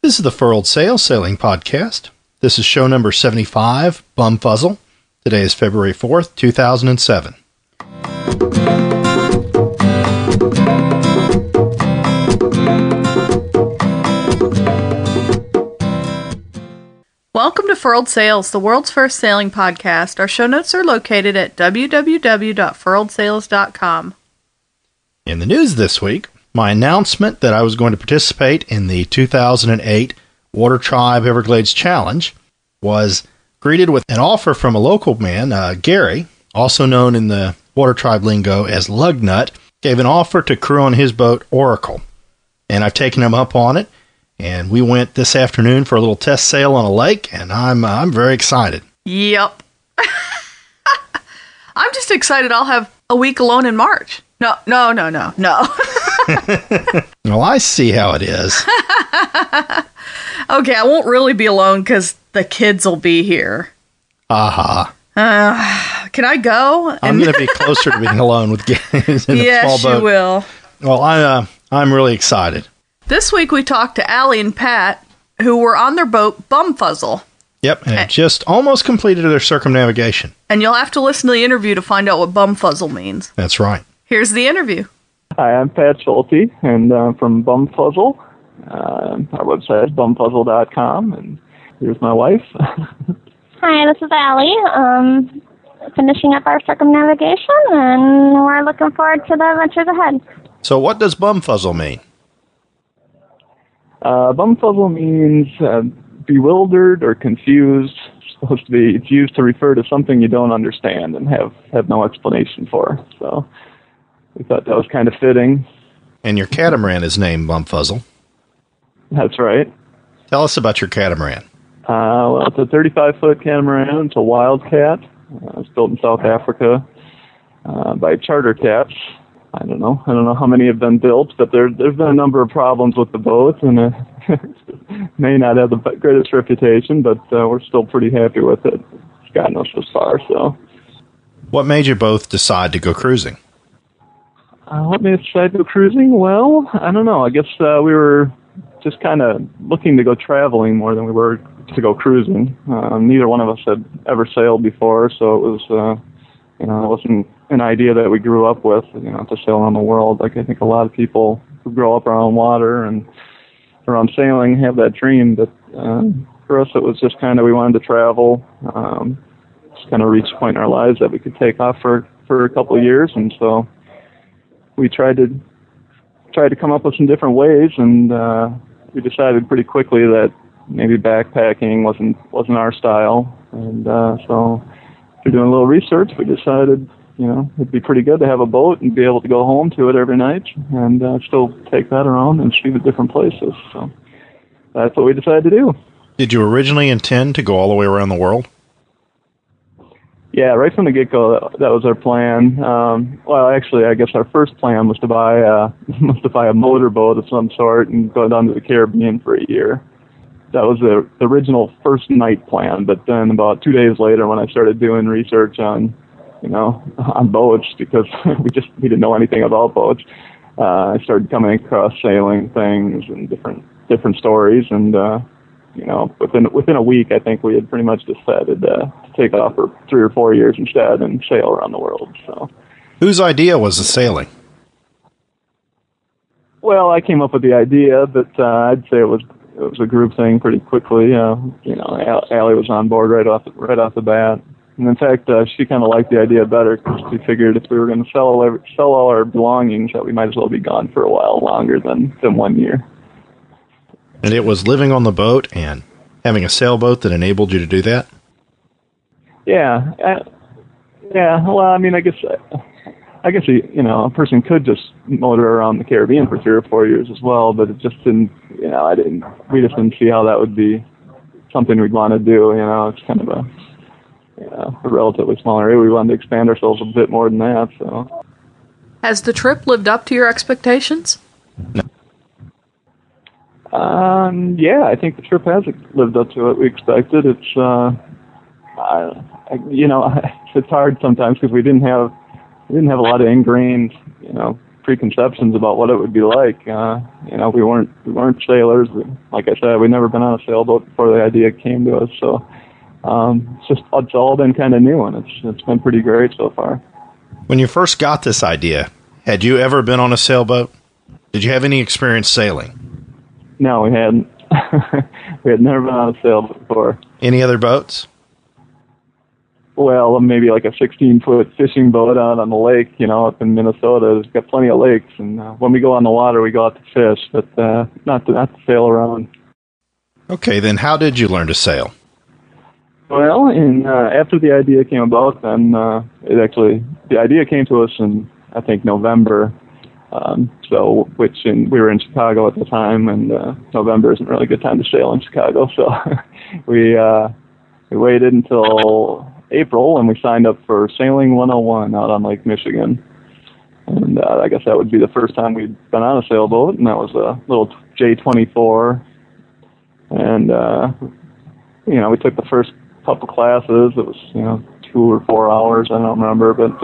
This is the Furled Sail Sailing Podcast. This is show number 75, Bumfuzzle. Today is February 4th, 2007. Welcome to Furled Sails, the world's first sailing podcast. Our show notes are located at www.furledsails.com. In the news this week, my announcement that I was going to participate in the 2008 Water Tribe Everglades Challenge was greeted with an offer from a local man, Gary, also known in the Water Tribe lingo as Lugnut, gave an offer to crew on his boat, Oracle. And I've taken him up on it, and we went this afternoon for a little test sail on a lake, and I'm very excited. Yep. I'm just excited I'll have a week alone in March. No. Well, I see how it is. Okay, I won't really be alone because the kids will be here. Aha. Can I go? I'm going to be closer to being alone with Gary in a small boat. Yes, you will. Well, I'm really excited. This week we talked to Allie and Pat, who were on their boat Bumfuzzle. Yep, and just almost completed their circumnavigation. And you'll have to listen to the interview to find out what Bumfuzzle means. That's right. Here's the interview. Hi, I'm Pat Schulte, and I'm from Bumfuzzle. Our website is bumfuzzle.com, and here's my wife. Hi, this is Allie. Finishing up our circumnavigation, and we're looking forward to the adventures ahead. So what does Bumfuzzle mean? Bumfuzzle means bewildered or confused. It's used to refer to something you don't understand and have no explanation for. So we thought that was kind of fitting. And your catamaran is named Bumfuzzle. That's right. Tell us about your catamaran. Well, it's a 35-foot catamaran. It's a Wildcat. It's built in South Africa by Charter Cats. I don't know how many have been built, but there's been a number of problems with the boat, and it may not have the greatest reputation, but we're still pretty happy with it. It's gotten us this far. So, what made you both decide to go cruising? What made us decide to go cruising? Well, I don't know. I guess we were just kind of looking to go traveling more than we were to go cruising. Neither one of us had ever sailed before, so it was, it wasn't an idea that we grew up with, to sail around the world. Like I think a lot of people who grow up around water and around sailing have that dream, but for us it was just kind of, we wanted to travel, just kind of reach a point in our lives that we could take off for a couple of years, and so we tried to come up with some different ways, and we decided pretty quickly that maybe backpacking wasn't our style, and so after doing a little research, we decided, it'd be pretty good to have a boat and be able to go home to it every night and still take that around and see the different places. So that's what we decided to do. Did you originally intend to go all the way around the world? Yeah, right from the get-go, that was our plan. Well, actually, I guess our first plan was to buy a motorboat of some sort and go down to the Caribbean for a year. That was the original first night plan, but then about 2 days later, when I started doing research on boats, because we didn't know anything about boats, I started coming across sailing things and different stories, and within a week, I think we had pretty much decided to take off for 3 or 4 years instead and sail around the world. So, whose idea was the sailing? Well, I came up with the idea, but I'd say it was a group thing pretty quickly. Allie was on board right off the bat, and in fact, she kind of liked the idea better because she figured if we were going to sell all our belongings, that we might as well be gone for a while longer than 1 year. And it was living on the boat and having a sailboat that enabled you to do that? Yeah. Well, I mean, I guess a person could just motor around the Caribbean for 3 or 4 years as well, but it just didn't. We just didn't see how that would be something we'd want to do. It's kind of a relatively small area. We wanted to expand ourselves a bit more than that. So, has the trip lived up to your expectations? No. Yeah, I think the trip has lived up to what we expected. It's, it's hard sometimes because we didn't have a lot of ingrained, preconceptions about what it would be like. We weren't sailors. Like I said, we'd never been on a sailboat before the idea came to us. So it's all been kind of new, and it's been pretty great so far. When you first got this idea, had you ever been on a sailboat? Did you have any experience sailing? No, we hadn't. We had never been on a sailboat before. Any other boats? Well, maybe like a 16-foot fishing boat out on the lake, up in Minnesota. There's got plenty of lakes, and when we go on the water, we go out to fish, but not to sail around. Okay, then how did you learn to sail? Well, after the idea came about, then the idea came to us in, I think, November. We were in Chicago at the time, and November isn't really a good time to sail in Chicago, so we waited until April, and we signed up for Sailing 101 out on Lake Michigan. And I guess that would be the first time we'd been on a sailboat, and that was a little J24. And, we took the first couple classes. It was, 2 or 4 hours, I don't remember, but,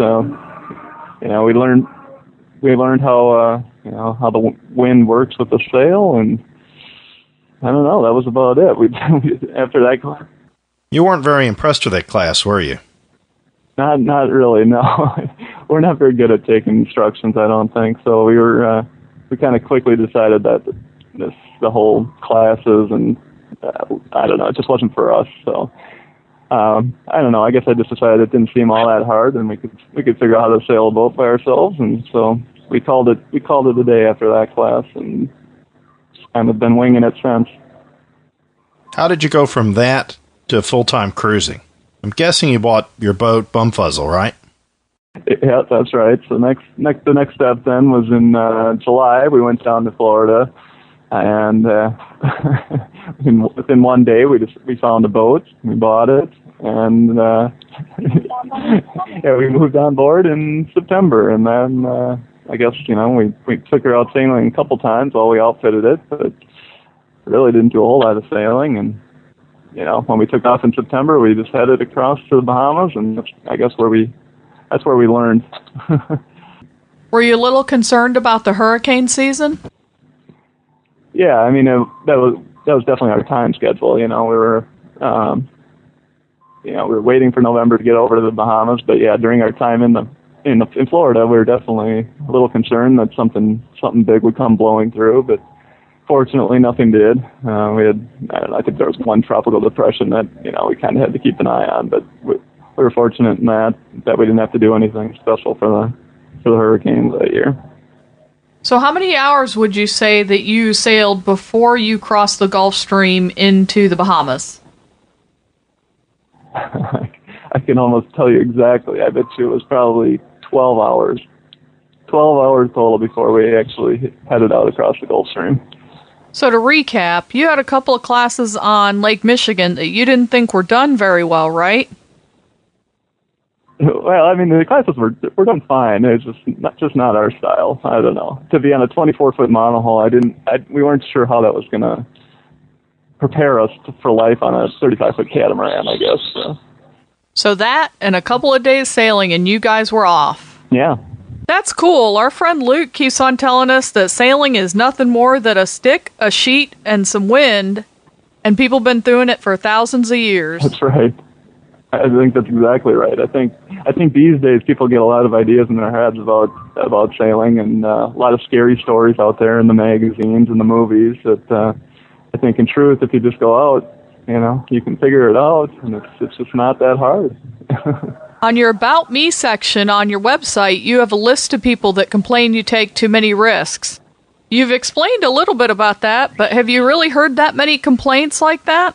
we learned how the wind works with the sail, and I don't know, that was about it. After that class. You weren't very impressed with that class, were you? Not really, no. We're not very good at taking instructions, I don't think. So we kind of quickly decided that the whole classes and I don't know, it just wasn't for us. So I don't know. I guess I just decided it didn't seem all that hard, and we could figure out how to sail a boat by ourselves, and so we called it a day after that class, and kind of been winging it since. How did you go from that to full-time cruising? I'm guessing you bought your boat Bumfuzzle, right? Yeah, that's right. So the next step then was in July. We went down to Florida, and within one day we found a boat. We bought it, and we moved on board in September. And then I guess we took her out sailing a couple times while we outfitted it, but really didn't do a whole lot of sailing. And when we took off in September, we just headed across to the Bahamas, and I guess that's where we learned. Were you a little concerned about the hurricane season? Yeah, I mean that was definitely our time schedule. We were we were waiting for November to get over to the Bahamas, but yeah, during our time in Florida, we were definitely a little concerned that something big would come blowing through, but fortunately, nothing did. I think there was one tropical depression that we kind of had to keep an eye on, but we were fortunate in that we didn't have to do anything special for the hurricanes that year. So, how many hours would you say that you sailed before you crossed the Gulf Stream into the Bahamas? I can almost tell you exactly. I bet you it was probably 12 hours. 12 hours total before we actually headed out across the Gulf Stream. So to recap, you had a couple of classes on Lake Michigan that you didn't think were done very well, right? Well, I mean, the classes were done fine. It's just not our style. I don't know. To be on a 24-foot monohull, we weren't sure how that was going to prepare us for life on a 35-foot catamaran, I guess. So that and a couple of days sailing, and you guys were off. Yeah. That's cool. Our friend Luke keeps on telling us that sailing is nothing more than a stick, a sheet, and some wind, and people have been doing it for thousands of years. That's right. I think that's exactly right. I think these days people get a lot of ideas in their heads about sailing, and a lot of scary stories out there in the magazines and the movies that I think in truth, if you just go out, you can figure it out, and it's just not that hard. On your About Me section on your website, you have a list of people that complain you take too many risks. You've explained a little bit about that, but have you really heard that many complaints like that?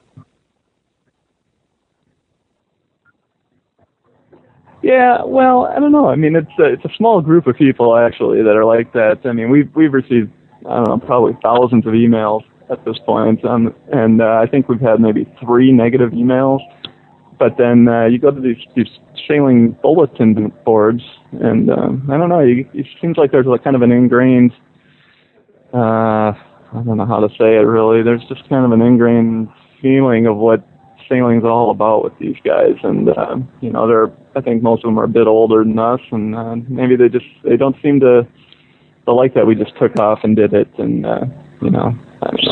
Yeah, well, I don't know. I mean, it's a small group of people actually that are like that. I mean, we've received, I don't know, probably thousands of emails at this point, and I think we've had maybe 3 negative emails. But then you go to these sailing bulletin boards, and I don't know. It seems like there's kind of an ingrained. I don't know how to say it really. There's just kind of an ingrained feeling of what sailing's all about with these guys, and I think most of them are a bit older than us, and maybe they don't seem to like that we just took off and did it, and I don't know.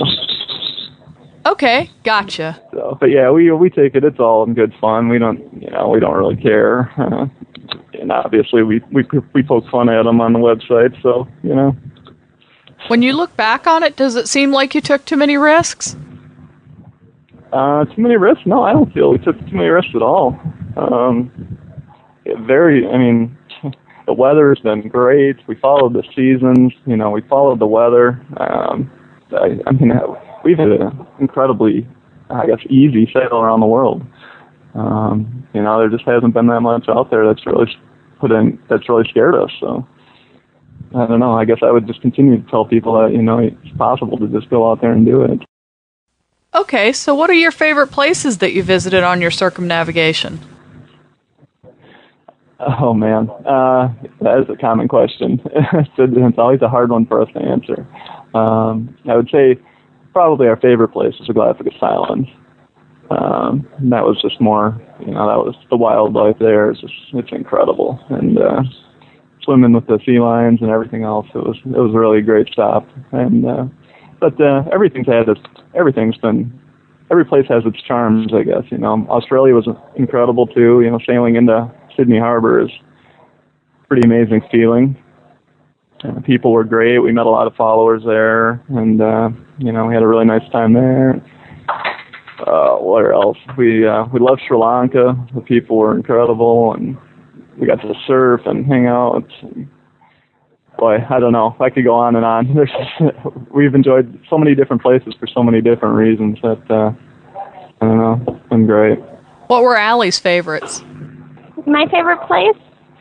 Okay, gotcha. So, but yeah, we take it. It's all in good fun. We don't really care. And obviously, we poke fun at them on the website. So When you look back on it, does it seem like you took too many risks? Too many risks? No, I don't feel we took too many risks at all. The weather has been great. We followed the seasons. We followed the weather. We've had an incredibly, easy sail around the world. There just hasn't been that much out there that's really scared us. So I don't know. I guess I would just continue to tell people that it's possible to just go out there and do it. Okay, so what are your favorite places that you visited on your circumnavigation? Oh man, that is a common question. It's always a hard one for us to answer. I would say probably our favorite place is the Galapagos Islands. That was just more, that was the wildlife there. It's incredible, and swimming with the sea lions and everything else. It was really a great stop. And but every place has its charms, I guess. Australia was incredible too. Sailing into Sydney Harbor is a pretty amazing feeling. People were great. We met a lot of followers there, and we had a really nice time there. Where else? We loved Sri Lanka. The people were incredible, and we got to surf and hang out. Boy, I don't know. I could go on and on. We've enjoyed so many different places for so many different reasons that I don't know. It's been great. What were Allie's favorites? My favorite place?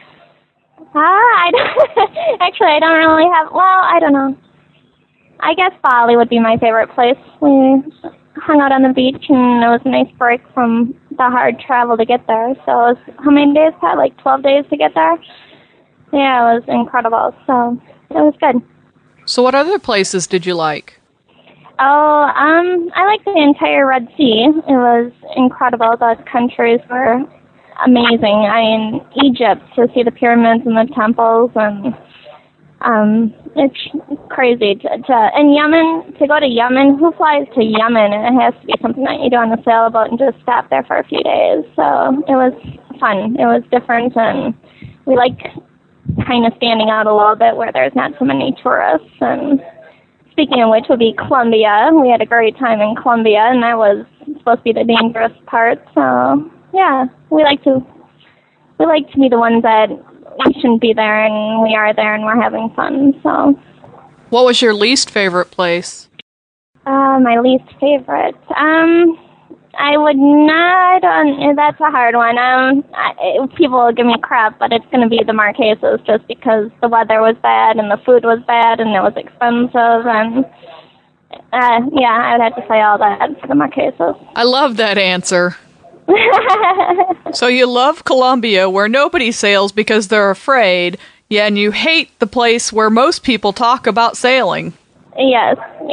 I don't really have. Well, I don't know. I guess Bali would be my favorite place. We hung out on the beach, and it was a nice break from the hard travel to get there. So it was, how many days, Pat? Like 12 days to get there? Yeah, it was incredible. So it was good. So what other places did you like? Oh, I liked the entire Red Sea. It was incredible. The countries were amazing. Egypt, to see the pyramids and the temples, and it's crazy. And Yemen, to go to Yemen, who flies to Yemen? It has to be something that you do on a sailboat and just stop there for a few days. So it was fun. It was different, and we like kind of standing out a little bit where there's not so many tourists. And speaking of which would be Colombia. We had a great time in Colombia, and that was supposed to be the dangerous part. So yeah, we like to be the ones that we shouldn't be there, and we are there, and we're having fun. So, what was your favorite place? My least favorite. I would not. That's a hard one. People will give me crap, but it's going to be the Marquesas, just because the weather was bad and the food was bad and it was expensive, and yeah, I would have to say all that for the Marquesas. I love that answer. So you love Colombia, where nobody sails because they're afraid, yeah, and you hate the place where most people talk about sailing. Yes.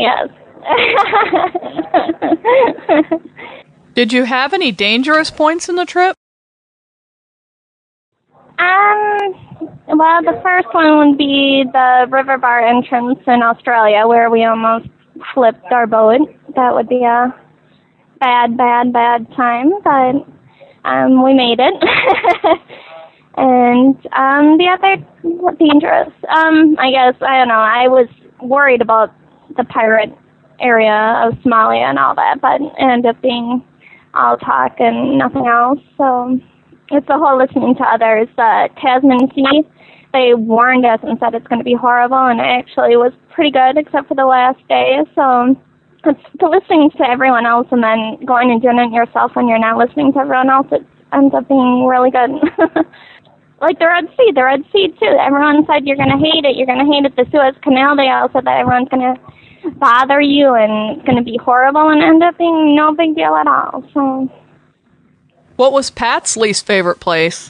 Did you have any dangerous points in the trip? Well, the first one would be the river bar entrance in Australia, where we almost flipped our boat. That would be a bad time, but we made it. And the other dangerous, I guess, I don't know, I was worried about the pirate area of Somalia and all that, but it ended up being all talk and nothing else. So it's the whole listening to others. Tasman Sea, they warned us and said it's going to be horrible, and it actually was pretty good except for the last day. So it's the listening to everyone else and then going and doing it yourself when you're not listening to everyone else. It ends up being really good. Like the Red Sea too. Everyone said you're going to hate it. You're going to hate it. The Suez Canal, they all said that everyone's going to bother you and it's going to be horrible, and end up being no big deal at all. So, what was Pat's least favorite place?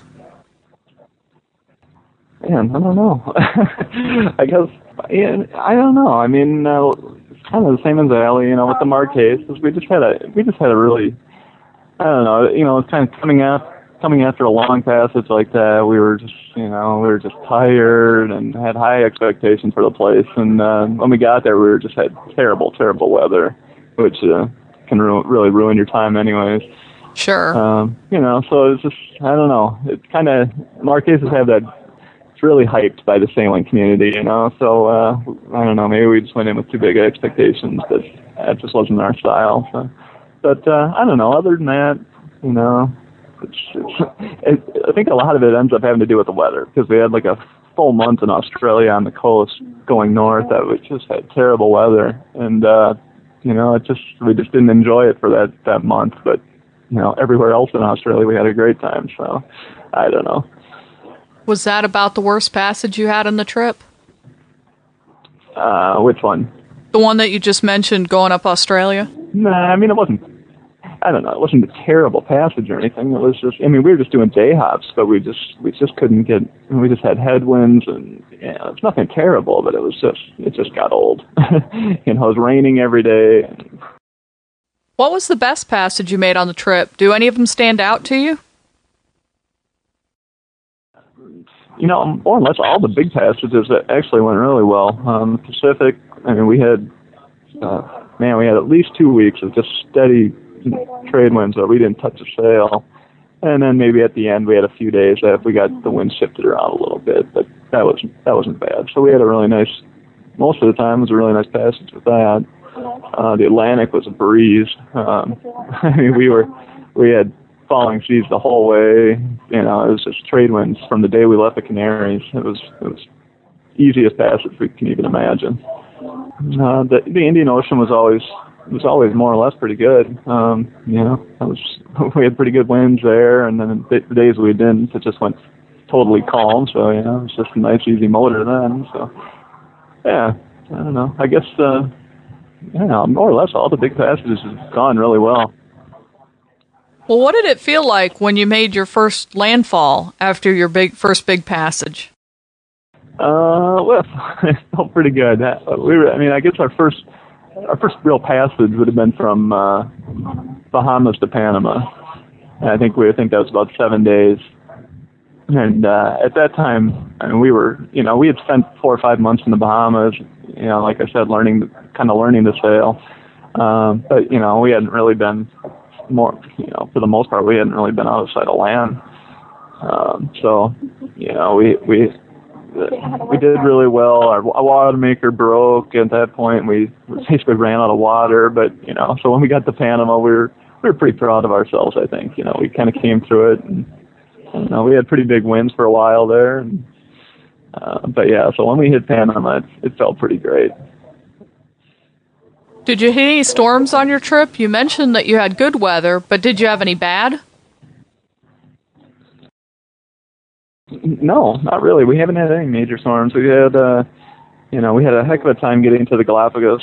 Man, I don't know. I guess, I don't know. I mean, it's kind of the same as Allie, with the Marquesas. We just had a really, I don't know, it's kind of coming coming after a long passage like that, we were just tired and had high expectations for the place. And when we got there, we just had terrible, terrible weather, which can really ruin your time anyways. Sure. So it's just, I don't know. It's kind of, Marquesas have that, it's really hyped by the sailing community, So, I don't know, maybe we just went in with too big expectations, but that just wasn't our style. So. But, I don't know, other than that, I think a lot of it ends up having to do with the weather, because we had like a full month in Australia on the coast going north that we just had terrible weather. And, we just didn't enjoy it for that month. But, everywhere else in Australia we had a great time. So, I don't know. Was that about the worst passage you had on the trip? Which one? The one that you just mentioned going up Australia? Nah, I mean, it wasn't a terrible passage or anything. It was just, we were just doing day hops, but we just couldn't get, we just had headwinds and, it's nothing terrible, but it just got old. It was raining every day. What was the best passage you made on the trip? Do any of them stand out to you? More or less all the big passages that actually went really well. Pacific, we had at least 2 weeks of just steady trade winds where we didn't touch a sail. And then maybe at the end we had a few days that we got the wind shifted around a little bit, but that wasn't bad. So we had most of the time it was a really nice passage with that. The Atlantic was a breeze. We had falling seas the whole way. It was just trade winds from the day we left the Canaries. It was easiest passage we can even imagine. The Indian Ocean was always more or less pretty good. We had pretty good winds there, and then the days we didn't, it just went totally calm. So it was just a nice, easy motor then. So yeah, I don't know. I guess more or less all the big passages have gone really well. Well, what did it feel like when you made your first landfall after your first big passage? Well, it felt pretty good. I guess our first real passage would have been from Bahamas to Panama. And I think that was about 7 days. And at that time, we had spent 4 or 5 months in the Bahamas. Like I said, learning to sail. But we hadn't really been for the most part, we hadn't really been outside of land. We did really well. Our water maker broke at that point. We basically ran out of water. But so when we got to Panama, we were pretty proud of ourselves. I think we kind of came through it, and we had pretty big winds for a while there. And, but yeah, so when we hit Panama, it felt pretty great. Did you hit any storms on your trip? You mentioned that you had good weather, but did you have any bad? No, not really. We haven't had any major storms. We had, we had a heck of a time getting to the Galapagos.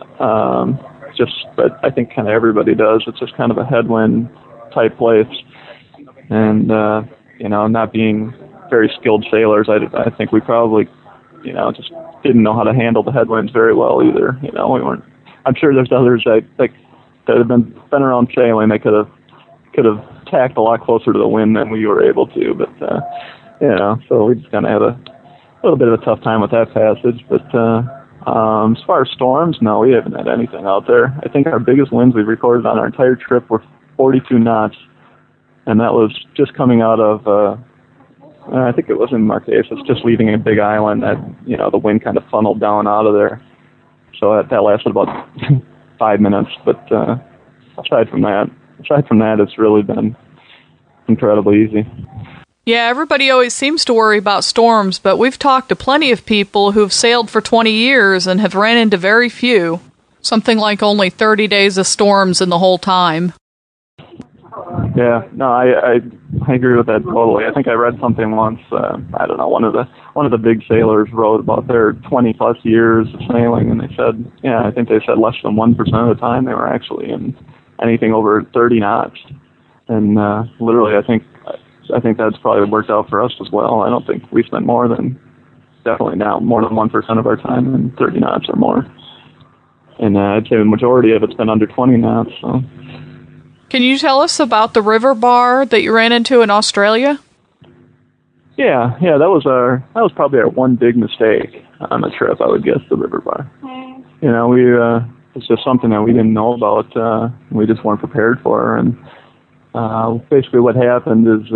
But I think kind of everybody does. It's just kind of a headwind type place, and not being very skilled sailors, I think we probably, just didn't know how to handle the headwinds very well either. We weren't. I'm sure there's others that have been around sailing that could have tacked a lot closer to the wind than we were able to. But so we just kind of had a little bit of a tough time with that passage. But as far as storms, no, we haven't had anything out there. I think our biggest winds we've recorded on our entire trip were 42 knots, and that was just coming out of. I think it was in Marquesas, just leaving a big island that the wind kind of funneled down out of there. So that lasted about 5 minutes. But aside from that, it's really been incredibly easy. Yeah, everybody always seems to worry about storms, but we've talked to plenty of people who've sailed for 20 years and have ran into very few. Something like only 30 days of storms in the whole time. Yeah, no, I agree with that totally. I think I read something once. I don't know. One of the big sailors wrote about their 20+ years of sailing, and they said, I think they said less than 1% of the time they were actually in anything over 30 knots. And literally, I think that's probably worked out for us as well. I don't think we spent more than 1% of our time in 30 knots or more. And I'd say the majority of it's been under 20 knots. So. Can you tell us about the river bar that you ran into in Australia? Yeah, that was probably our one big mistake on the trip. I would guess the river bar. You know, it's just something that we didn't know about. We just weren't prepared for, and basically what happened is,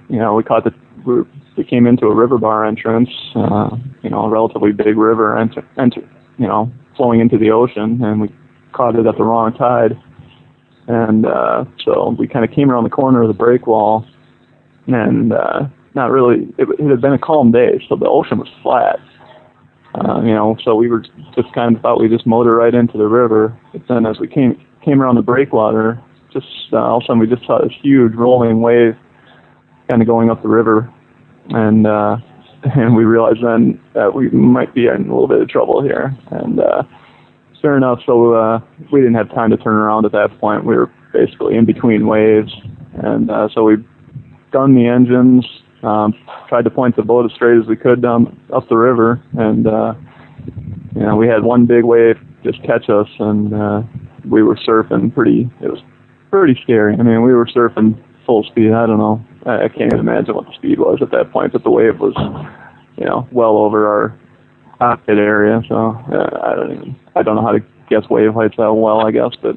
we came into a river bar entrance. A relatively big river, flowing into the ocean, and we caught it at the wrong tide. And so we kind of came around the corner of the break wall, and not really. It had been a calm day, so the ocean was flat. So we were just kind of thought we just motor right into the river. But then as we came around the breakwater, just all of a sudden we just saw this huge rolling wave kind of going up the river, and we realized then that we might be in a little bit of trouble here. And sure enough, so we didn't have time to turn around at that point. We were basically in between waves, and so we gunned the engines, tried to point the boat as straight as we could down up the river, and we had one big wave just catch us, and we were surfing it was pretty scary. I mean, we were surfing full speed. I don't know. I can't even imagine what the speed was at that point, but the wave was, well over our cockpit area. So I don't know how to guess wave heights that well, I guess, but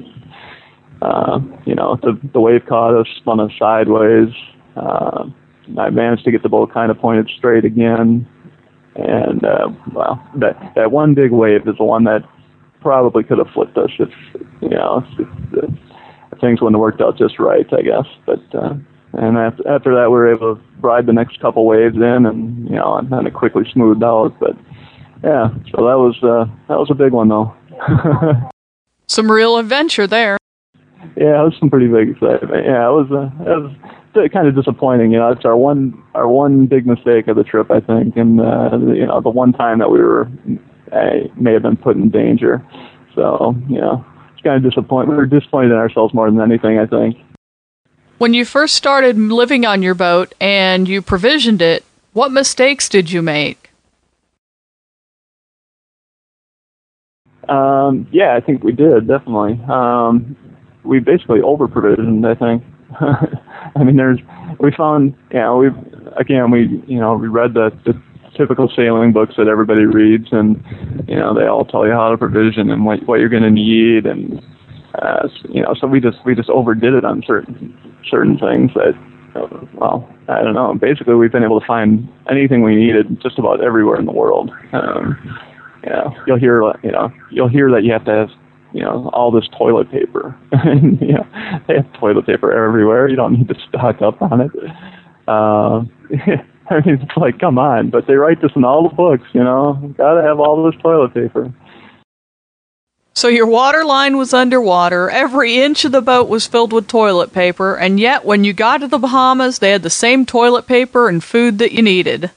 the wave caught us, spun us sideways. I managed to get the boat kind of pointed straight again, and that one big wave is the one that probably could have flipped us if things wouldn't have worked out just right, I guess. But and after that, we were able to ride the next couple waves in, and then it quickly smoothed out. But yeah, so that was a big one though. Some real adventure there. Yeah, it was some pretty big excitement. Yeah, it was kind of disappointing. It's our one big mistake of the trip, I think, and the one time that we may have been put in danger. So it's kind of disappointing. We were disappointed in ourselves more than anything, I think. When you first started living on your boat and you provisioned it, what mistakes did you make? Yeah, I think we did, definitely. We basically over-provisioned, I think. I mean, we read the typical sailing books that everybody reads, and, they all tell you how to provision and what you're going to need, and, so we just overdid it on certain things that, I don't know. Basically, we've been able to find anything we needed just about everywhere in the world. You'll hear that you have to have, all this toilet paper. They have toilet paper everywhere. You don't need to stock up on it. I mean, it's like, come on. But they write this in all the books, Gotta have all this toilet paper. So your water line was underwater, every inch of the boat was filled with toilet paper, and yet when you got to the Bahamas, they had the same toilet paper and food that you needed.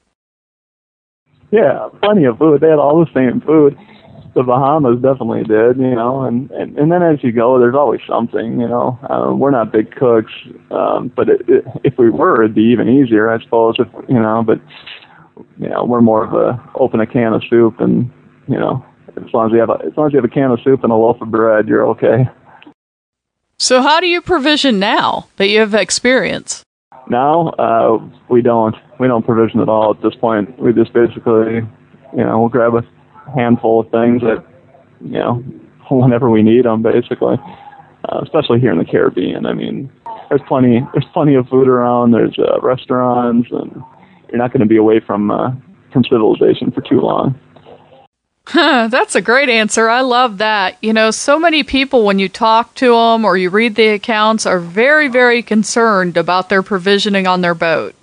Yeah, plenty of food. They had all the same food. The Bahamas definitely did, and then as you go, there's always something, we're not big cooks, but if we were, it'd be even easier, I suppose, but we're more of open a can of soup, and, as long as you have a can of soup and a loaf of bread, you're okay. So how do you provision now that you have experience? Now, we don't provision at all at this point. We just basically, we'll grab a handful of things that, whenever we need them, basically. Especially here in the Caribbean. I mean, there's plenty of food around. There's restaurants, and you're not going to be away from civilization for too long. That's a great answer. I love that. So many people, when you talk to them or you read the accounts, are very, very concerned about their provisioning on their boat.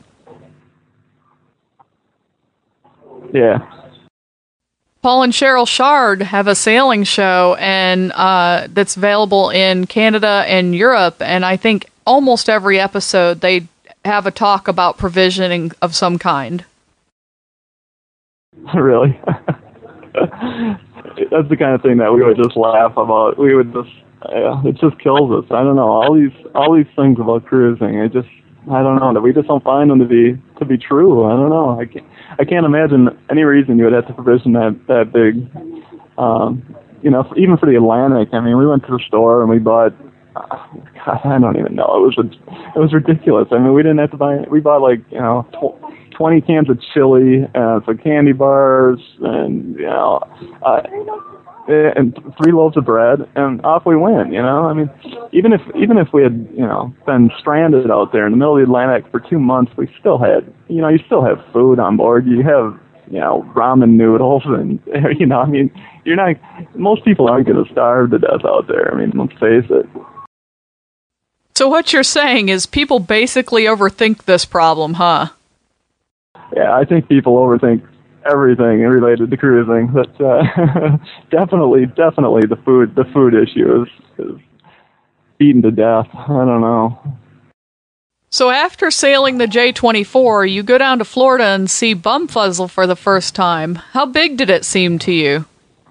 Yeah. Paul and Cheryl Shard have a sailing show and that's available in Canada and Europe, and I think almost every episode they have a talk about provisioning of some kind. Really? That's the kind of thing that we would just laugh about. We would just, it just kills us. I don't know, all these things about cruising. I don't know, that we just don't find them to be true. I don't know. I can't imagine any reason you would have to provision that big. Even for the Atlantic. I mean, we went to the store and we bought God, I don't even know. It was ridiculous. I mean, we didn't have to buy. We bought like 20 cans of chili and some candy bars, and and 3 loaves of bread, and off we went. I mean, even if we had been stranded out there in the middle of the Atlantic for 2 months, we still had you still have food on board. You have ramen noodles, and I mean, you're not. Most people aren't going to starve to death out there. I mean, let's face it. So what you're saying is people basically overthink this problem, huh? Yeah, I think people overthink everything related to cruising. But definitely the food issue is beaten to death. I don't know. So after sailing the J-24, you go down to Florida and see Bumfuzzle for the first time. How big did it seem to you?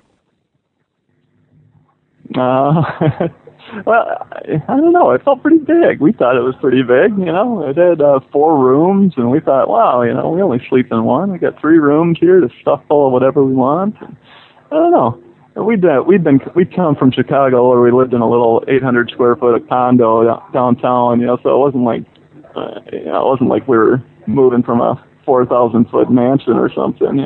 Well, I don't know. It felt pretty big. We thought it was pretty big. It had 4 rooms, and we thought, wow, we only sleep in one. We got 3 rooms here to stuff full of whatever we want. And I don't know. We'd come from Chicago, where we lived in a little 800 square foot condo downtown. So it wasn't like we were moving from a 4,000 foot mansion or something.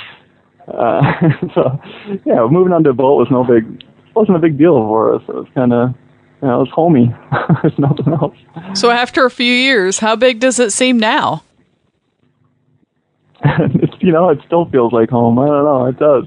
So yeah, moving onto a boat wasn't a big deal for us. It was kind of, it was homey. There's nothing else. So after a few years, how big does it seem now? It still feels like home. I don't know. It does.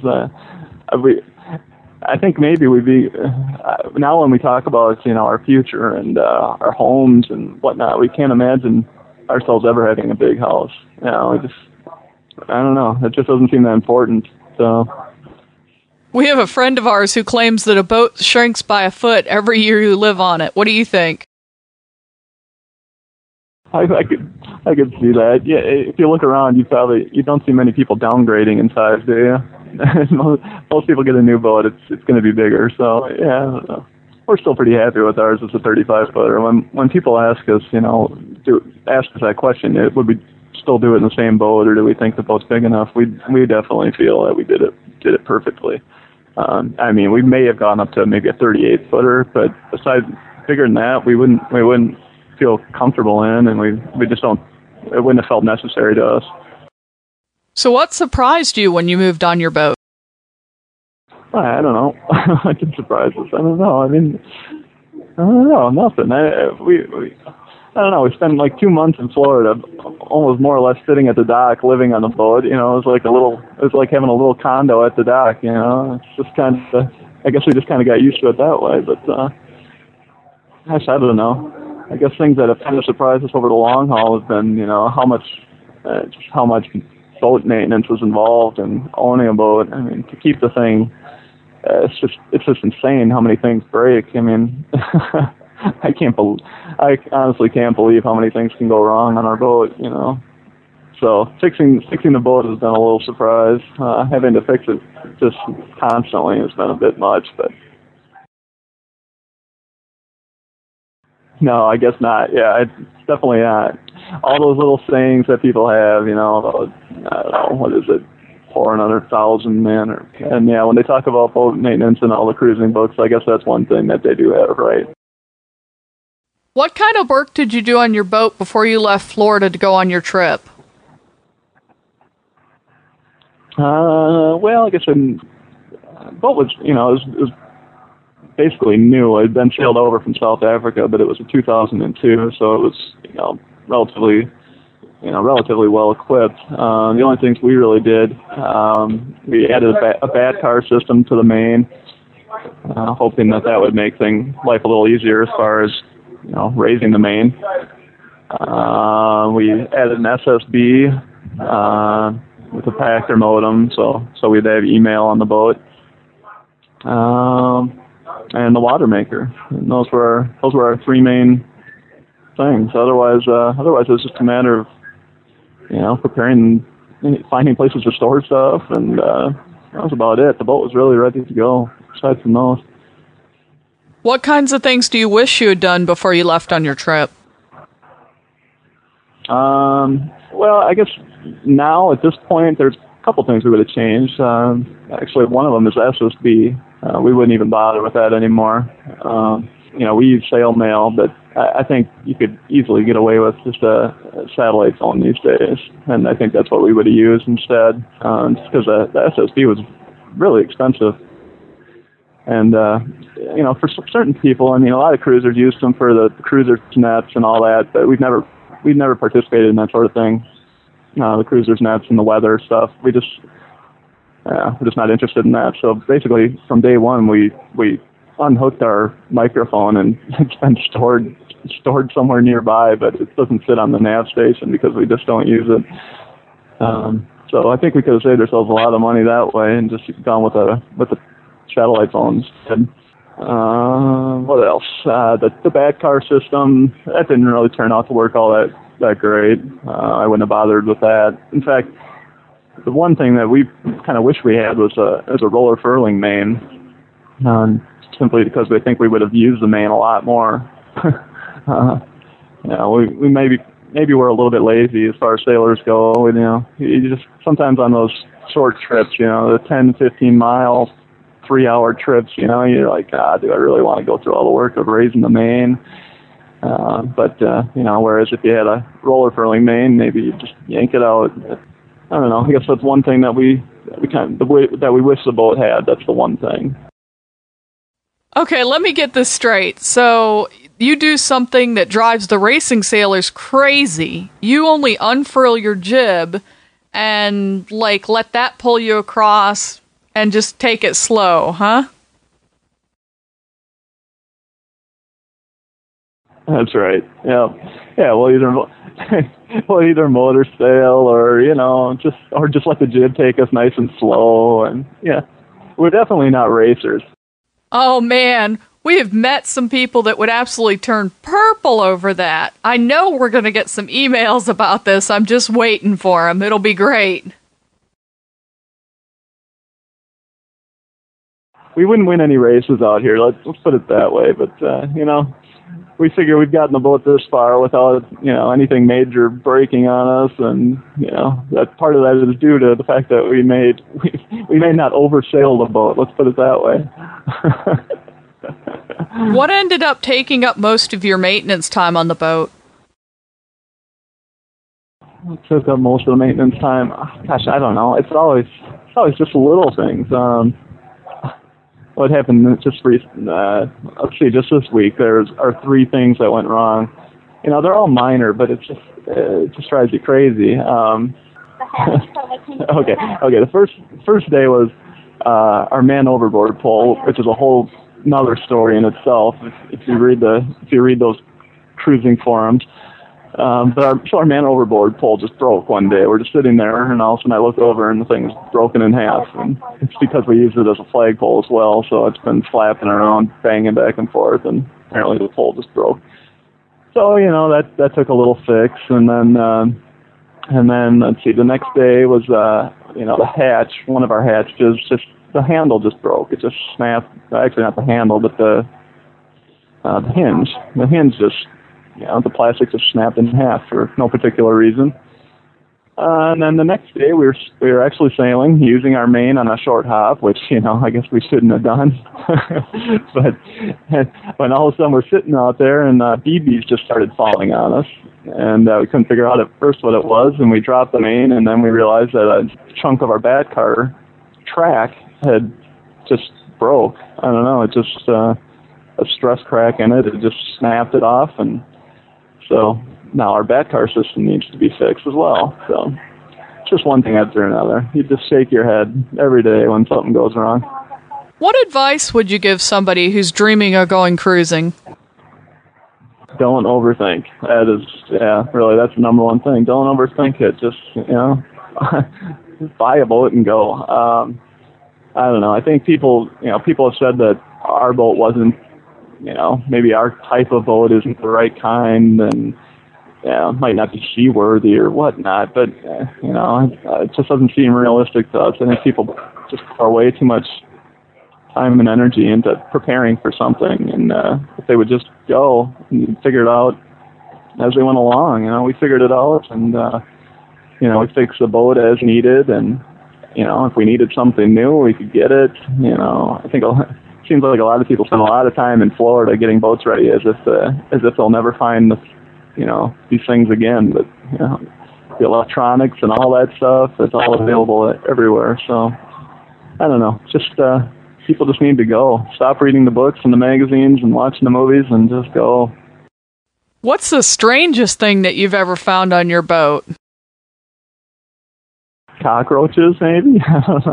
I think maybe we'd be, now when we talk about, our future and our homes and whatnot, we can't imagine ourselves ever having a big house. I don't know. It just doesn't seem that important. So. We have a friend of ours who claims that a boat shrinks by a foot every year you live on it. What do you think? I could see that. Yeah, if you look around, you don't see many people downgrading in size, do you? Most people get a new boat. It's going to be bigger. So yeah, I don't know. We're still pretty happy with ours. It's a 35 footer. When people ask us, ask us that question, would we still do it in the same boat, or do we think the boat's big enough? We definitely feel that we did it perfectly. I mean, we may have gone up to maybe a 38 footer, but besides bigger than that, we wouldn't feel comfortable in, and we just don't. It wouldn't have felt necessary to us. So, what surprised you when you moved on your boat? I don't know. I can surprise us. I don't know. I mean, I don't know. Nothing. I don't know. We spent like 2 months in Florida, almost more or less sitting at the dock, living on the boat. It was like having a little condo at the dock. It's just kind of. I guess we just kind of got used to it that way. But gosh, I don't know. I guess things that have kind of surprised us over the long haul have been, how much boat maintenance was involved in owning a boat. I mean, to keep the thing, it's just insane how many things break. I mean. I honestly can't believe how many things can go wrong on our boat, So fixing the boat has been a little surprise. Having to fix it just constantly has been a bit much, but no, I guess not. Yeah, it's definitely not. All those little sayings that people have, about, I don't know, what is it, 400,000 men, and yeah, when they talk about boat maintenance and all the cruising books, I guess that's one thing that they do have right. What kind of work did you do on your boat before you left Florida to go on your trip? Well, I guess the boat was, it was basically new. It had been sailed over from South Africa, but it was a 2002, so it was, relatively well equipped. The only things we really did, we added a bat car system to the main, hoping that would make life a little easier as far as raising the main. We added an SSB with a Pactor modem, so we'd have email on the boat, and the water maker. And those were our 3 main things. Otherwise it was just a matter of preparing, finding places to store stuff, and that was about it. The boat was really ready to go. Aside from those. What kinds of things do you wish you had done before you left on your trip? Well, I guess now at this point, there's a couple things we would have changed. Actually, one of them is SSB. We wouldn't even bother with that anymore. we use sail mail, but I think you could easily get away with just a satellite phone these days, and I think that's what we would have used instead, just because the SSB was really expensive. And, for certain people, I mean, a lot of cruisers use them for the cruiser nets and all that, but we've never participated in that sort of thing. The cruiser's nets and the weather stuff. We're just not interested in that. So basically, from day one, we unhooked our microphone, and it's been stored somewhere nearby, but it doesn't sit on the nav station because we just don't use it. So I think we could have saved ourselves a lot of money that way and just gone with the satellite phones. What else? The bad car system, that didn't really turn out to work all that great. I wouldn't have bothered with that. In fact, the one thing that we kind of wish we had was a roller furling main, simply because we think we would have used the main a lot more. We maybe we're a little bit lazy as far as sailors go. You just sometimes on those short trips, the 10, 15 mile, 3-hour trips, you're like, do I really want to go through all the work of raising the main? But whereas if you had a roller furling main, maybe you just yank it out. I don't know. I guess that's one thing that we wish the boat had. That's the one thing. Okay, let me get this straight. So you do something that drives the racing sailors crazy. You only unfurl your jib and let that pull you across and just take it slow, huh? That's right. Yeah. Well, either motor sail or just let the jib take us nice and slow, and we're definitely not racers. Oh man, we have met some people that would absolutely turn purple over that. I know we're going to get some emails about this. I'm just waiting for them. It'll be great. We wouldn't win any races out here. Let's put it that way. But we figure we've gotten the boat this far without anything major breaking on us, and that part of that is due to the fact that we may not oversail the boat. Let's put it that way. What ended up taking up most of your maintenance time on the boat? What took up most of the maintenance time? Gosh, I don't know. It's always just little things. What happened just just this week, are 3 things that went wrong. They're all minor, but it just drives you crazy. Okay. The first day was our man overboard pole, which is a whole another story in itself. If you read those cruising forums. But our man overboard pole just broke one day. We're just sitting there, and all of a sudden I look over, and the thing's broken in half. And it's because we use it as a flagpole as well, so it's been flapping around, banging back and forth, and apparently the pole just broke. So, that took a little fix. And then let's see, the next day was, the hatch, one of our hatches, just the handle just broke. It just snapped. Actually, not the handle, but the hinge. The hinge just, the plastic just snapped in half for no particular reason. And then the next day we were actually sailing using our main on a short hop, which, I guess we shouldn't have done. But when all of a sudden we're sitting out there and BBs just started falling on us, and we couldn't figure out at first what it was, and we dropped the main, and then we realized that a chunk of our bat car track had just broke. I don't know, it just a stress crack in it. It just snapped it off, and so now our bat car system needs to be fixed as well. So it's just one thing after another. You just shake your head every day when something goes wrong. What advice would you give somebody who's dreaming of going cruising? Don't overthink. That is, really, that's the number one thing. Don't overthink it. Just, just buy a boat and go. I don't know. I think people have said that our boat wasn't, maybe our type of boat isn't the right kind, and might not be seaworthy or whatnot, but it just doesn't seem realistic to us. I think people just pour way too much time and energy into preparing for something, and if they would just go and figure it out as they went along. We figured it out, and we fixed the boat as needed, and if we needed something new, we could get it. I think seems like a lot of people spend a lot of time in Florida getting boats ready as if they'll never find these things again. But the electronics and all that stuff, it's all available everywhere. So I don't know, just people just need to go. Stop reading the books and the magazines and watching the movies and just go. What's the strangest thing that you've ever found on your boat? Cockroaches, maybe? I don't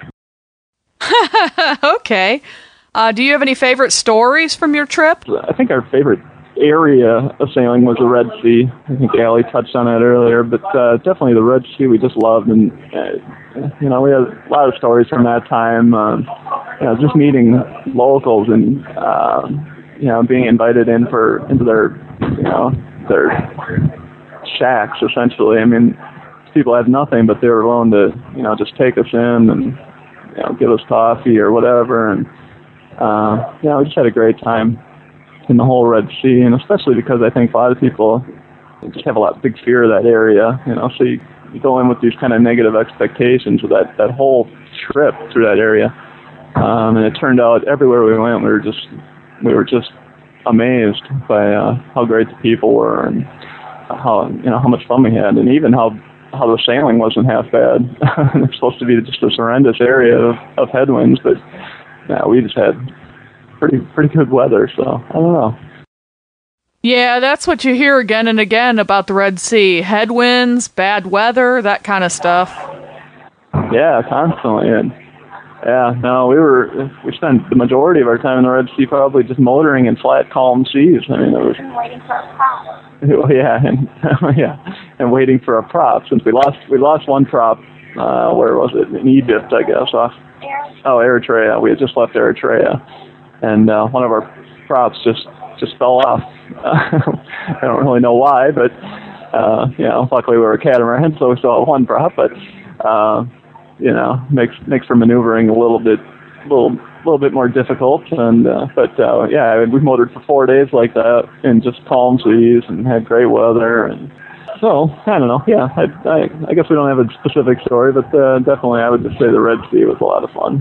know. Okay. Do you have any favorite stories from your trip? I think our favorite area of sailing was the Red Sea. I think Allie touched on that earlier, but definitely the Red Sea we just loved. And, we had a lot of stories from that time, just meeting locals and, being invited into their shacks, essentially. I mean, people had nothing, but they were willing to, just take us in and, give us coffee or whatever. And, we just had a great time in the whole Red Sea, and especially because I think a lot of people just have a big fear of that area, so you go in with these kind of negative expectations of that whole trip through that area. And it turned out everywhere we went, we were just amazed by how great the people were and how much fun we had, and even how the sailing wasn't half bad. It's supposed to be just this horrendous area of headwinds, but we just had pretty good weather, so I don't know. Yeah, that's what you hear again and again about the Red Sea. Headwinds, bad weather, that kind of stuff. Yeah, constantly. And we spent the majority of our time in the Red Sea probably just motoring in flat, calm seas. I mean, it was waiting for a prop. And waiting for a prop, since we lost one prop. Where was it? In Egypt, I guess. Eritrea. We had just left Eritrea, and one of our props just fell off. I don't really know why, but luckily we were a catamaran, so we still had one prop. But makes for maneuvering a little bit more difficult. And we motored for 4 days like that in just calm seas and had great weather. And so I don't know. Yeah, I guess we don't have a specific story, but definitely I would just say the Red Sea was a lot of fun.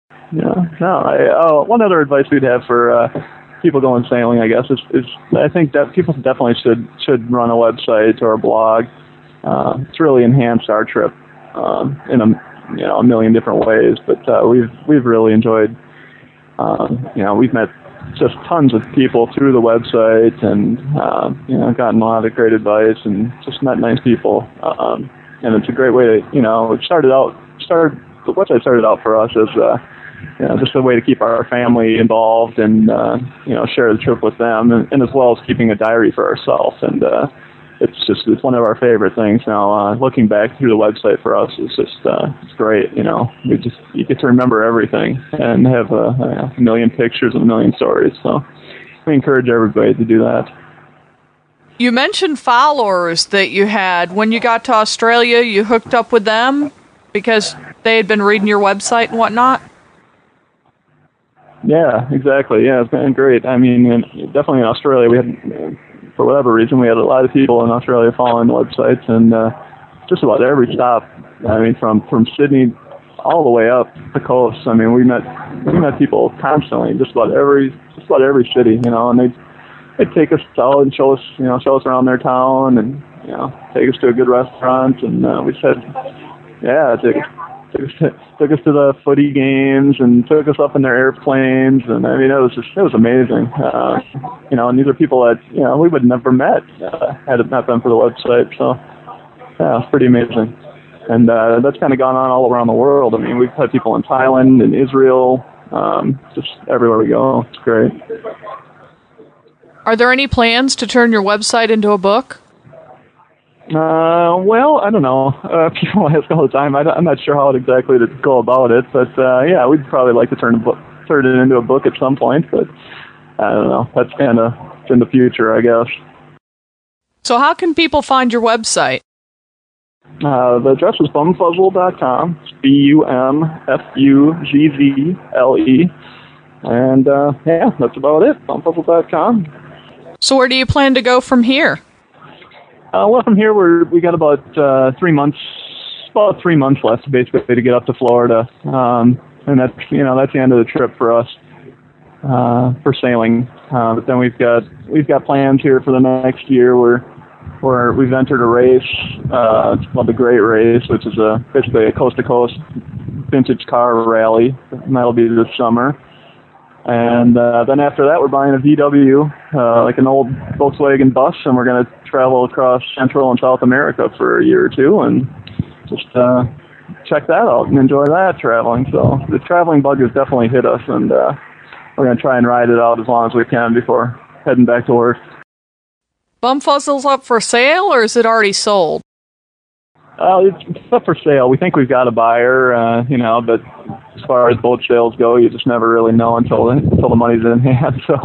One other advice we'd have for people going sailing, I guess, is I think that people definitely should run a website or a blog. It's really enhanced our trip in a million different ways, but we've really enjoyed. We've met just tons of people through the website, and gotten a lot of great advice and just met nice people. And it's a great way to the website started out for us as just a way to keep our family involved and share the trip with them, and as well as keeping a diary for ourselves. And it's one of our favorite things now. Looking back through the website for us is just it's great. You get to remember everything and have a million pictures and a million stories. So we encourage everybody to do that. You mentioned followers that you had when you got to Australia. You hooked up with them because they had been reading your website and whatnot. Yeah, exactly. Yeah, it's been great. I mean, definitely in Australia, we had, for whatever reason, we had a lot of people in Australia following the websites, and just about every stop. I mean, from Sydney all the way up the coast. I mean, we met people constantly, just about every city, and they'd take us out and show us around their town, and take us to a good restaurant, and we said, took us to the footy games and took us up in their airplanes, and I mean it was amazing. And these are people that we would never met had it not been for the website. So it's pretty amazing, and that's kind of gone on all around the world. I mean, we've had people in Thailand and Israel, just everywhere we go. It's great. Are there any plans to turn your website into a book? Well, I don't know. People ask all the time. I'm not sure how exactly to go about it, but we'd probably like to turn it into a book at some point. But I don't know. That's kind of in the future, I guess. So, how can people find your website? The address is bumfuzzle.com. It's BUMFUZZLE, and that's about it. Bumfuzzle.com. So, where do you plan to go from here? Well, from here we got about 3 months left, basically, to get up to Florida, and that's the end of the trip for us. for sailing. But then we've got plans here for the next year where we've entered a race. It's called the Great Race, which is basically a coast-to-coast vintage car rally, and that'll be this summer. And then after that, we're buying a VW, like an old Volkswagen bus, and we're going to travel across Central and South America for a year or two and just check that out and enjoy that traveling. So the traveling bug has definitely hit us, and we're going to try and ride it out as long as we can before heading back to work. Bumfuzzle's up for sale, or is it already sold? It's up for sale. We think we've got a buyer, but as far as boat sales go, you just never really know until the money's in hand. So,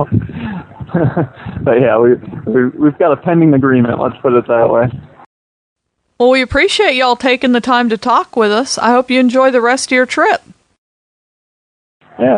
but yeah, we've got a pending agreement. Let's put it that way. Well, we appreciate y'all taking the time to talk with us. I hope you enjoy the rest of your trip. Yeah,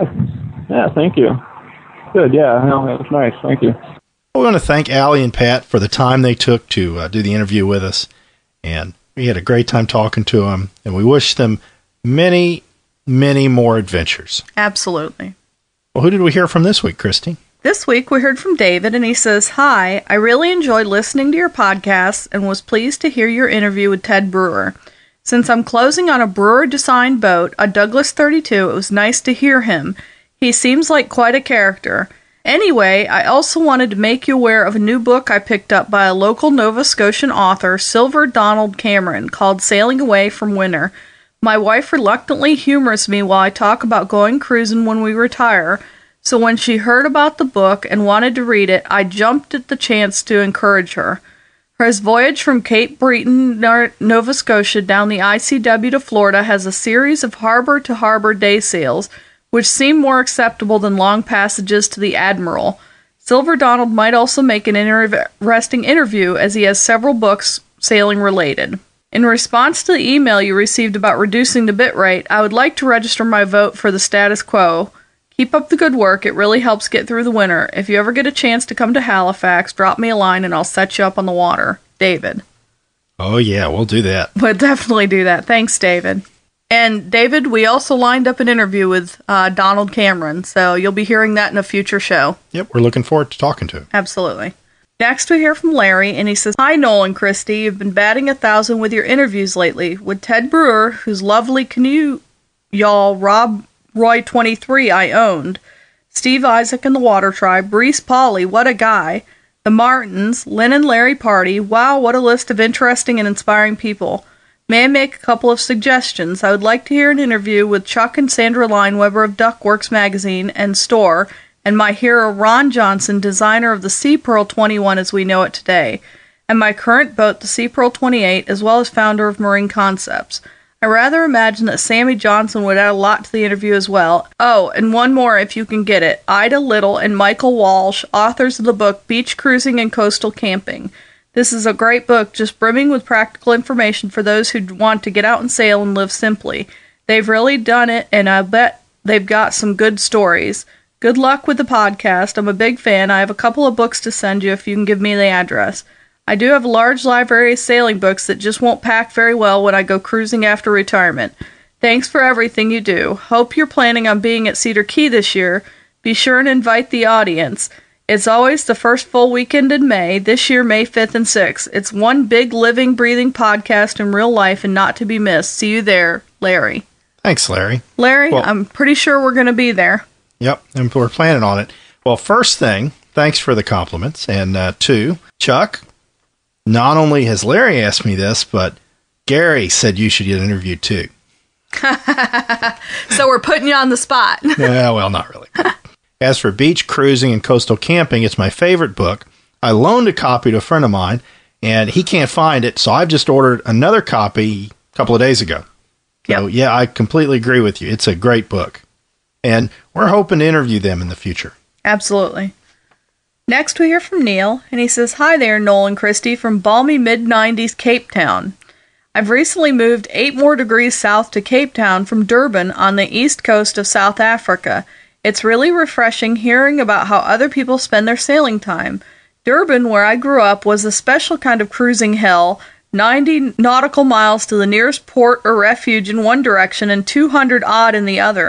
thank you. Good, yeah, it was nice. Thank you. We want to thank Allie and Pat for the time they took to do the interview with us, and we had a great time talking to them, and we wish them many, many more adventures. Absolutely. Well, who did we hear from this week, Christy? This week we heard from David, and he says, "Hi, I really enjoyed listening to your podcast and was pleased to hear your interview with Ted Brewer. Since I'm closing on a Brewer-designed boat, a Douglas 32, it was nice to hear him. He seems like quite a character. Anyway, I also wanted to make you aware of a new book I picked up by a local Nova Scotian author, Silver Donald Cameron, called Sailing Away from Winter. My wife reluctantly humors me while I talk about going cruising when we retire, so when she heard about the book and wanted to read it, I jumped at the chance to encourage her. His voyage from Cape Breton, Nova Scotia, down the ICW to Florida has a series of harbor-to-harbor day sails, which seem more acceptable than long passages to the Admiral. Silver Donald might also make an interesting interview, as he has several books sailing related. In response to the email you received about reducing the bit rate, I would like to register my vote for the status quo. Keep up the good work, it really helps get through the winter. If you ever get a chance to come to Halifax, drop me a line and I'll set you up on the water. David." Oh yeah, we'll do that. We'll definitely do that. Thanks, David. And David, we also lined up an interview with Donald Cameron, so you'll be hearing that in a future show. Yep, we're looking forward to talking to him. Absolutely. Next we hear from Larry, and he says, "Hi, Noel and Christy. You've been batting 1,000 with your interviews lately. With Ted Brewer, whose lovely canoe y'all, Rob Roy 23, I owned, Steve Isaac and the Water Tribe, Reese Pauley, what a guy, the Martins, Lynn and Larry Party, wow, what a list of interesting and inspiring people. May I make a couple of suggestions? I would like to hear an interview with Chuck and Sandra Lineweber of Duckworks Magazine and Store, and my hero Ron Johnson, designer of the Sea Pearl 21 as we know it today, and my current boat, the Sea Pearl 28, as well as founder of Marine Concepts. I rather imagine that Sammy Johnson would add a lot to the interview as well. Oh, and one more if you can get it. Ida Little and Michael Walsh, authors of the book Beach Cruising and Coastal Camping. This is a great book, just brimming with practical information for those who want to get out and sail and live simply. They've really done it, and I bet they've got some good stories. Good luck with the podcast. I'm a big fan. I have a couple of books to send you if you can give me the address. I do have a large library of sailing books that just won't pack very well when I go cruising after retirement. Thanks for everything you do. Hope you're planning on being at Cedar Key this year. Be sure and invite the audience. It's always the first full weekend in May, this year May 5th and 6th. It's one big living, breathing podcast in real life and not to be missed. See you there, Larry. Thanks, Larry. Larry, well, I'm pretty sure we're going to be there. Yep, and we're planning on it. Well, first thing, thanks for the compliments. And two, Chuck, not only has Larry asked me this, but Gary said you should get interviewed too. So we're putting you on the spot. Yeah, well, not really. As for Beach Cruising and Coastal Camping, it's my favorite book. I loaned a copy to a friend of mine, and he can't find it, so I've just ordered another copy a couple of days ago. So, yeah, I completely agree with you. It's a great book. And we're hoping to interview them in the future. Absolutely. Next, we hear from Neil, and he says, "Hi there, Noel and Christy from balmy mid-90s Cape Town. I've recently moved 8 more degrees south to Cape Town from Durban on the east coast of South Africa. It's really refreshing hearing about how other people spend their sailing time. Durban, where I grew up, was a special kind of cruising hell, 90 nautical miles to the nearest port or refuge in one direction and 200 odd in the other.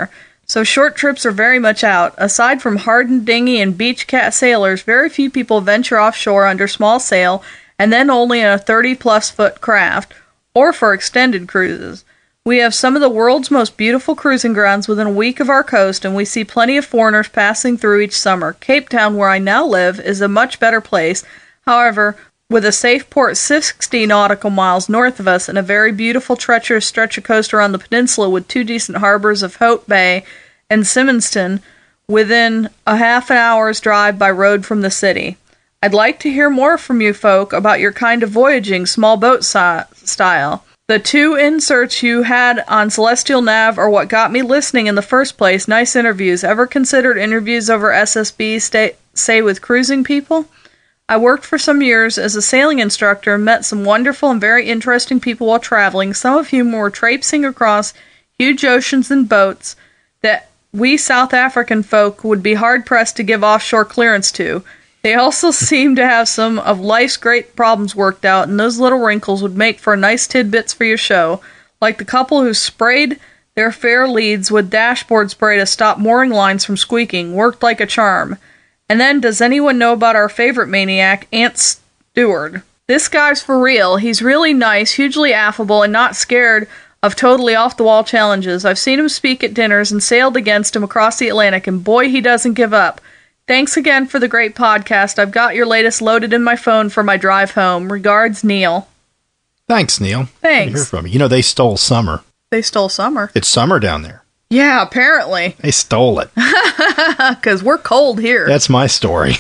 So short trips are very much out. Aside from hardened dinghy and beach cat sailors, very few people venture offshore under small sail and then only in a 30-plus foot craft, or for extended cruises. We have some of the world's most beautiful cruising grounds within a week of our coast, and we see plenty of foreigners passing through each summer. Cape Town, where I now live, is a much better place. However, with a safe port 60 nautical miles north of us and a very beautiful treacherous stretch of coast around the peninsula with 2 decent harbors of Hope Bay and Symonston within a half an hour's drive by road from the city. I'd like to hear more from you folk about your kind of voyaging, small boat style. The 2 inserts you had on Celestial Nav are what got me listening in the first place. Nice interviews. Ever considered interviews over SSB, say with cruising people? I worked for some years as a sailing instructor and met some wonderful and very interesting people while traveling, some of whom were traipsing across huge oceans in boats that we South African folk would be hard-pressed to give offshore clearance to. They also seem to have some of life's great problems worked out, and those little wrinkles would make for nice tidbits for your show, like the couple who sprayed their fair leads with dashboard spray to stop mooring lines from squeaking. Worked like a charm. And then, does anyone know about our favorite maniac, Ant Stewart? This guy's for real. He's really nice, hugely affable, and not scared of totally off-the-wall challenges. I've seen him speak at dinners and sailed against him across the Atlantic, and boy, he doesn't give up. Thanks again for the great podcast. I've got your latest loaded in my phone for my drive home. Regards, Neil. Thanks, Neil. Thanks. Good to hear from you. You know, they stole summer. They stole summer? It's summer down there. Yeah, apparently. They stole it. Because we're cold here. That's my story.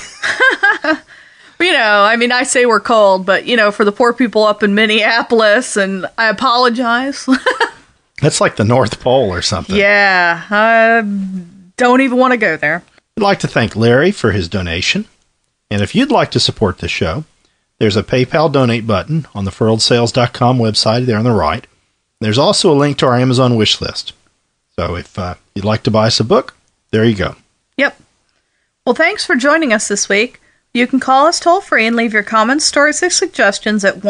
You know, I mean, I say we're cold, but, you know, for the poor people up in Minneapolis, and I apologize. That's like the North Pole or something. Yeah, I don't even want to go there. I'd like to thank Larry for his donation. And if you'd like to support the show, there's a PayPal donate button on the furledsales.com website there on the right. There's also a link to our Amazon wish list. So if you'd like to buy us a book, there you go. Yep. Well, thanks for joining us this week. You can call us toll-free and leave your comments, stories, or suggestions at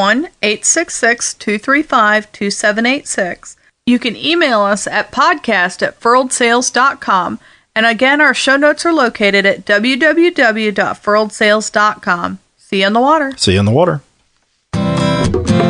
1-866-235-2786. You can email us at podcast@furledsales.com. And again, our show notes are located at www.furledsales.com. See you on the water. See you on the water.